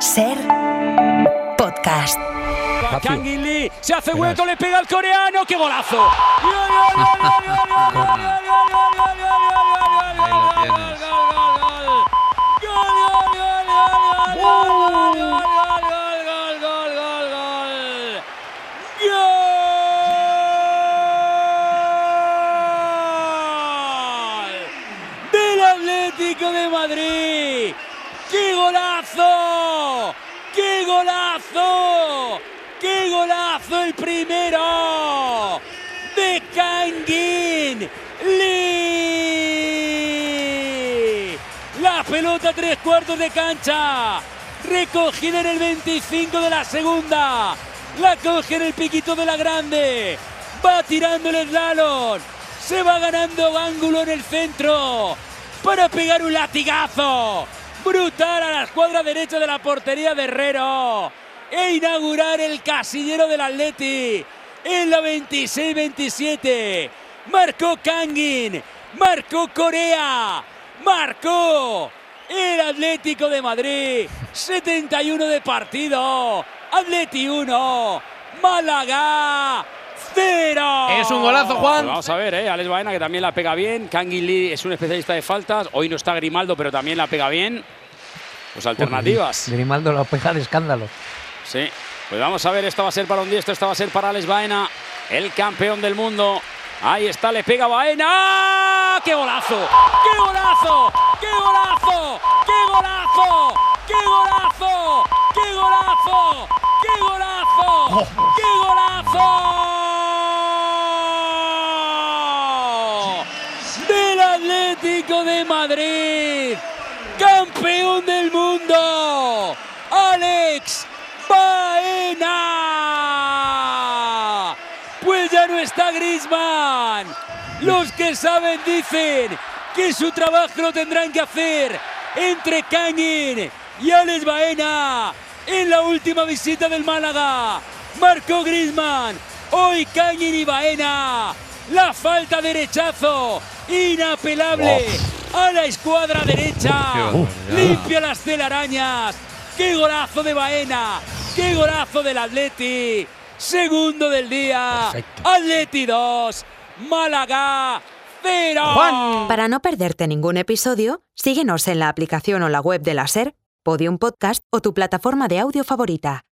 Ser podcast. Kangin Lee se hace hueco, le pega al coreano. ¡Qué golazo! Del Atlético de Madrid. ¡Qué golazo! ¡Qué golazo! ¡Qué golazo el primero! De Kangin Lee. La pelota 3/4 de cancha. Recogida en el 25 de la segunda. La coge en el piquito de la grande. Va tirando el slalom. Se va ganando ángulo en el centro para pegar un latigazo brutal a la escuadra derecha de la portería de Herrero e inaugurar el casillero del Atleti en la 26-27. Marcó Kangin, marcó Corea, marcó el Atlético de Madrid. 71 de partido, Atleti 1, Málaga 0. Es un golazo, Juan. Pues vamos a ver, Alex Baena, que también la pega bien. Kangin Lee es un especialista de faltas. Hoy no está Grimaldo, pero también la pega bien. Pues alternativas. Grimaldo la pega de escándalo. Sí, pues vamos a ver, esto va a ser para un diestro, esta va a ser para Alex Baena, el campeón del mundo. Ahí está, le pega Baena. ¡Ah! ¡Qué golazo! ¡Qué golazo! ¡Qué golazo! ¡Qué golazo! ¡Qué golazo! ¡Qué golazo! ¡Qué golazo! ¡Qué golazo! Del Atlético de Madrid, campeón del mundo, Alex Baena. Pues ya no está Griezmann. Los que saben dicen que su trabajo lo tendrán que hacer entre Kangin y Alex Baena. En la última visita del Málaga marcó Griezmann, hoy Kangin y Baena. La falta derechazo inapelable a la escuadra derecha. Limpia las telarañas. ¡Qué golazo de Baena! ¡Qué golazo del Atleti! Segundo del día. Perfecto. Atleti 2, Málaga 0. Juan. Para no perderte ningún episodio, síguenos en la aplicación o la web de la Ser, Podium Podcast o tu plataforma de audio favorita.